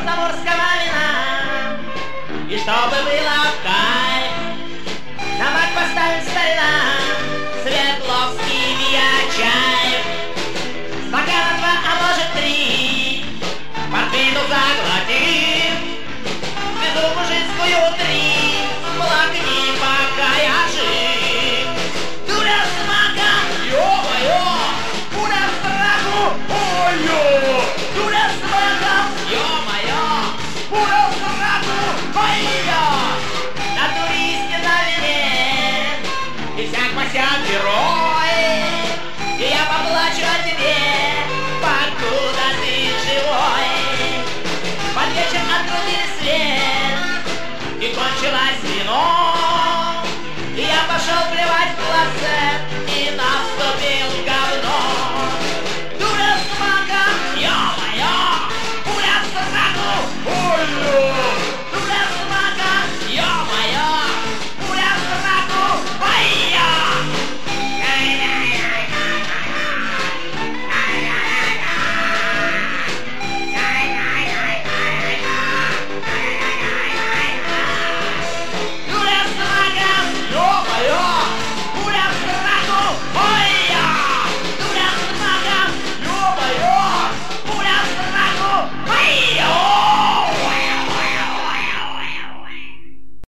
заморского вина. И чтобы было в кайф, на маг поставим старина Свердловский Виачаев. Стакана 2, а может 3, портвейну заглотим, безу мужицкую 3, плакни, пока я жив. Дуля с магом, ё-моё, пуля в страху, ой-ё, дуля с магом, ё-моё, пуля в страху, ой-ё. На туристе на вине и всяк масяк герой, и я поплачу о тебе, покуда ты живой. Под вечер отрубили свет, и кончилось вино.